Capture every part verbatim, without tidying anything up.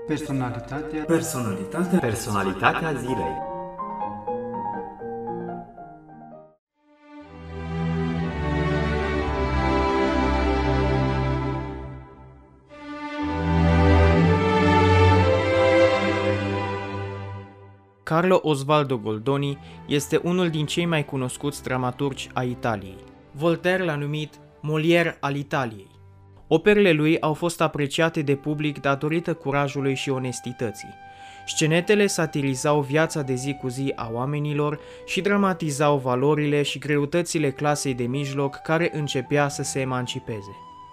Personalitatea Personalitatea Personalitatea zilei. Carlo Osvaldo Goldoni este unul din cei mai cunoscuți dramaturgi ai Italiei. Voltaire l-a numit Molière al Italiei. Operele lui au fost apreciate de public datorită curajului și onestității. Scenetele satirizau viața de zi cu zi a oamenilor și dramatizau valorile și greutățile clasei de mijloc care începea să se emancipeze.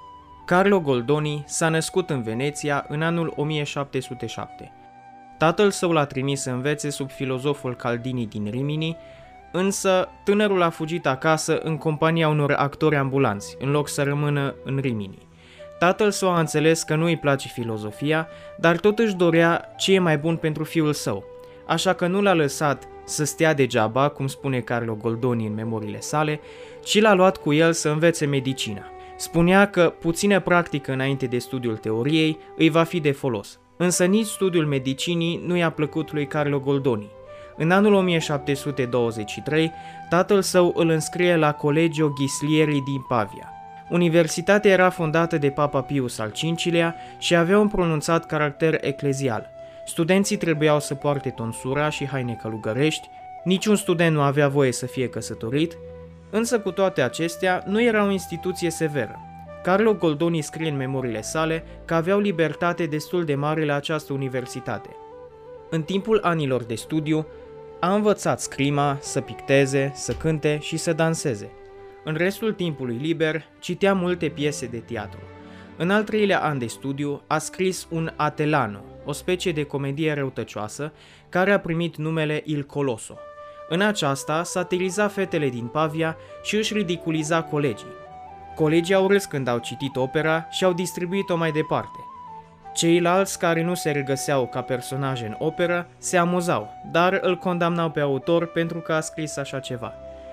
Carlo Goldoni s-a născut în Veneția în anul o mie șapte sute șapte. Tatăl său l-a trimis să învețe sub filozoful Caldini din Rimini, însă tânărul a fugit acasă în compania unor actori ambulanți, în loc să rămână în Rimini. Tatăl său a înțeles că nu îi place filozofia, dar tot își dorea ce e mai bun pentru fiul său, așa că nu l-a lăsat să stea degeaba, cum spune Carlo Goldoni în memoriile sale, ci l-a luat cu el să învețe medicina. Spunea că puțină practică înainte de studiul teoriei îi va fi de folos. Însă nici studiul medicinii nu i-a plăcut lui Carlo Goldoni. În anul o mie șapte sute douăzeci și trei, tatăl său îl înscrie la Collegio Ghislieri din Pavia. Universitatea era fondată de Papa Pius al cincilea și avea un pronunțat caracter eclezial. Studenții trebuiau să poarte tonsura și haine călugărești, niciun student nu avea voie să fie căsătorit, însă cu toate acestea nu era o instituție severă. Carlo Goldoni scrie în memoriile sale că aveau libertate destul de mare la această universitate. În timpul anilor de studiu, a învățat scrima, să picteze, să cânte și să danseze. În restul timpului liber, citea multe piese de teatru. În al treilea an de studiu, a scris un Atelano, o specie de comedie răutăcioasă, care a primit numele Il Colosso. În aceasta, satiriza fetele din Pavia și își ridiculiza colegii. Colegii au râs când au citit opera și au distribuit-o mai departe. Ceilalți, care nu se regăseau ca personaje în operă, se amuzau, dar îl condamnau pe autor pentru că a scris așa ceva.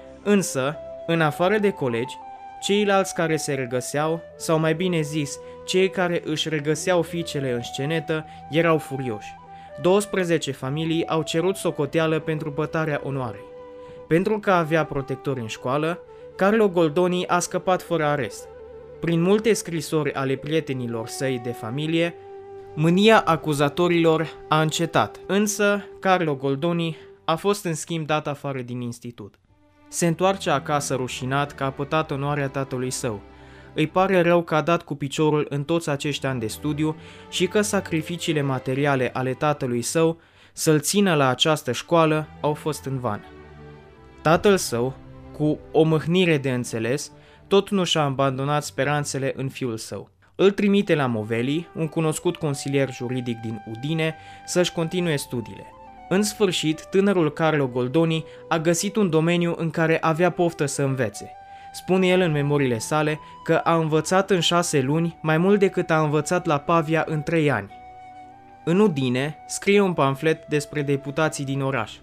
Însă, în afară de colegi, ceilalți care se regăseau, sau mai bine zis, cei care își regăseau fiicele în scenetă, erau furioși. douăsprezece familii au cerut socoteală pentru pătarea onoarei. Pentru că avea protectori în școală, Carlo Goldoni a scăpat fără arest. Prin multe scrisori ale prietenilor săi de familie, mânia acuzatorilor a încetat, însă Carlo Goldoni a fost în schimb dat afară din institut. Se întoarce acasă rușinat că a pătat onoarea tatălui său. Îi pare rău că a dat cu piciorul în toți acești ani de studiu și că sacrificiile materiale ale tatălui său să-l țină la această școală au fost în van. Tatăl său, cu o mâhnire de înțeles, tot nu și-a abandonat speranțele în fiul său. Îl trimite la Movelli, un cunoscut consilier juridic din Udine, să-și continue studiile. În sfârșit, tânărul Carlo Goldoni a găsit un domeniu în care avea poftă să învețe. Spune el în memoriile sale că a învățat în șase luni mai mult decât a învățat la Pavia în trei ani. În Udine scrie un pamflet despre deputații din oraș.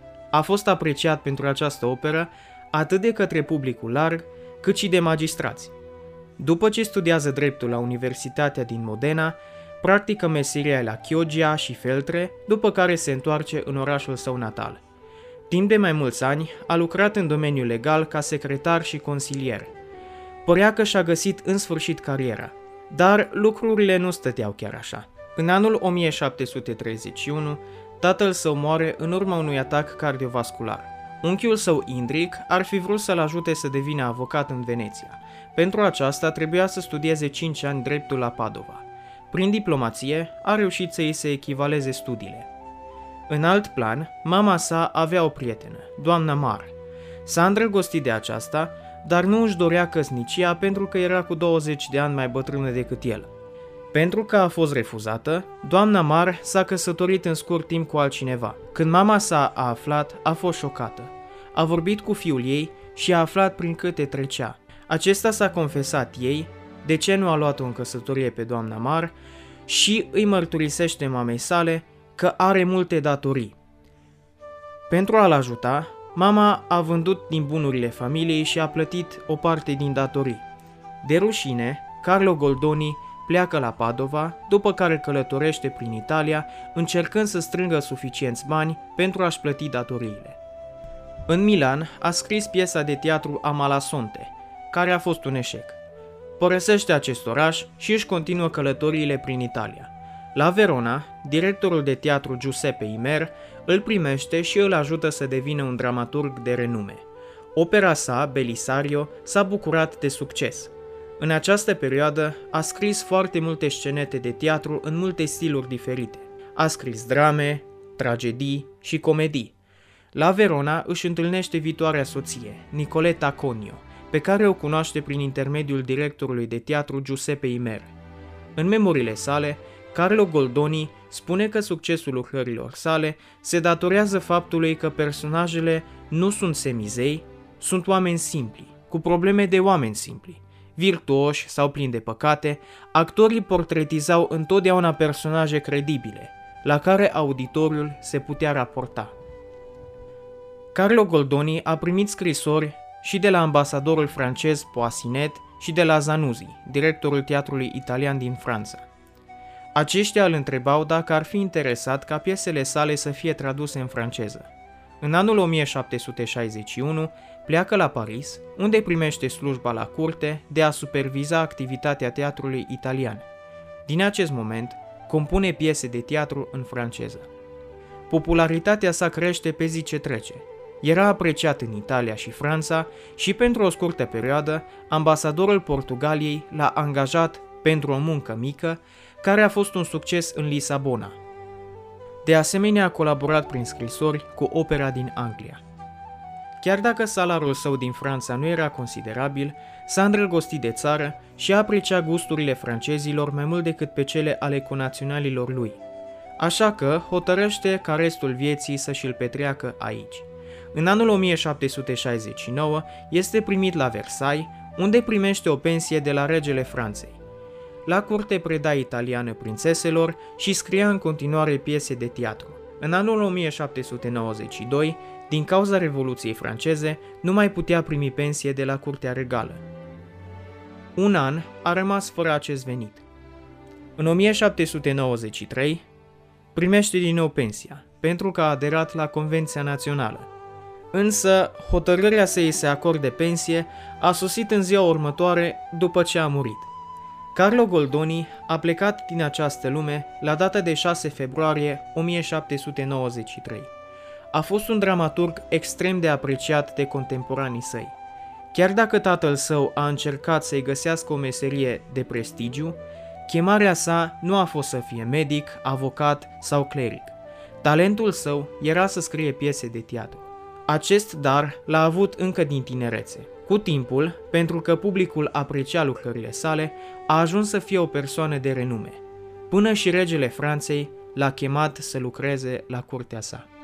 A fost apreciat pentru această operă atât de către publicul larg, cât și de magistrați. După ce studiază dreptul la Universitatea din Modena, practică meseria la Chioggia și Feltre, după care se întoarce în orașul său natal. Timp de mai mulți ani a lucrat în domeniul legal ca secretar și consilier. Părea că și-a găsit în sfârșit cariera, dar lucrurile nu stăteau chiar așa. În anul o mie șapte sute treizeci și unu, tatăl său moare în urma unui atac cardiovascular. Unchiul său, Indric, ar fi vrut să-l ajute să devină avocat în Veneția. Pentru aceasta trebuia să studieze cinci ani dreptul la Padova. Prin diplomație, a reușit să îi se echivaleze studiile. În alt plan, mama sa avea o prietenă, doamna Mar. S-a îndrăgostit de aceasta, dar nu își dorea căsnicia pentru că era cu douăzeci de ani mai bătrână decât el. Pentru că a fost refuzată, doamna Mar s-a căsătorit în scurt timp cu altcineva. Când mama sa a aflat, a fost șocată. A vorbit cu fiul ei și a aflat prin câte trecea. Acesta s-a confesat ei de ce nu a luat-o în căsătorie pe doamna Mar și îi mărturisește mamei sale că are multe datorii. Pentru a-l ajuta, mama a vândut din bunurile familiei și a plătit o parte din datorii. De rușine, Carlo Goldoni pleacă la Padova, după care călătorește prin Italia, încercând să strângă suficienți bani pentru a-și plăti datoriile. În Milan a scris piesa de teatru Amalasunthe, care a fost un eșec. Părăsește acest oraș și își continuă călătoriile prin Italia. La Verona, directorul de teatru Giuseppe Imer îl primește și îl ajută să devină un dramaturg de renume. Opera sa, Belisario, s-a bucurat de succes. În această perioadă a scris foarte multe scenete de teatru în multe stiluri diferite. A scris drame, tragedii și comedii. La Verona își întâlnește viitoarea soție, Nicoletta Conio, pe care o cunoaște prin intermediul directorului de teatru Giuseppe Imer. În memoriile sale, Carlo Goldoni spune că succesul lucrărilor sale se datorează faptului că personajele nu sunt semizei, sunt oameni simpli, cu probleme de oameni simpli. Virtuoși sau plini de păcate, actorii portretizau întotdeauna personaje credibile, la care auditoriul se putea raporta. Carlo Goldoni a primit scrisori și de la ambasadorul francez Poisinet și de la Zanuzzi, directorul teatrului italian din Franța. Aceștia îl întrebau dacă ar fi interesat ca piesele sale să fie traduse în franceză. În anul o mie șapte sute șaizeci și unu pleacă la Paris, unde primește slujba la curte de a superviza activitatea teatrului italian. Din acest moment, compune piese de teatru în franceză. Popularitatea sa crește pe zi ce trece. Era apreciat în Italia și Franța și pentru o scurtă perioadă, ambasadorul Portugaliei l-a angajat pentru o muncă mică, care a fost un succes în Lisabona. De asemenea, a colaborat prin scrisori cu opera din Anglia. Chiar dacă salariul său din Franța nu era considerabil, s-a îndrăgostit de țară și a apreciat gusturile francezilor mai mult decât pe cele ale conaționalilor lui. Așa că hotărăște ca restul vieții să și-l petreacă aici. În anul o mie șapte sute șaizeci și nouă este primit la Versailles, unde primește o pensie de la regele Franței. La curte preda italiană prințeselor și scria în continuare piese de teatru. În anul o mie șapte sute nouăzeci și doi, din cauza Revoluției franceze, nu mai putea primi pensie de la curtea regală. Un an a rămas fără acest venit. În o mie șapte sute nouăzeci și trei primește din nou pensia, pentru că a aderat la Convenția Națională. Însă, hotărârea să îi se acorde pensie a sosit în ziua următoare după ce a murit. Carlo Goldoni a plecat din această lume la data de șase februarie o mie șapte sute nouăzeci și trei. A fost un dramaturg extrem de apreciat de contemporanii săi. Chiar dacă tatăl său a încercat să-i găsească o meserie de prestigiu, chemarea sa nu a fost să fie medic, avocat sau cleric. Talentul său era să scrie piese de teatru. Acest dar l-a avut încă din tinerețe. Cu timpul, pentru că publicul aprecia lucrările sale, a ajuns să fie o persoană de renume. Până și regele Franței l-a chemat să lucreze la curtea sa.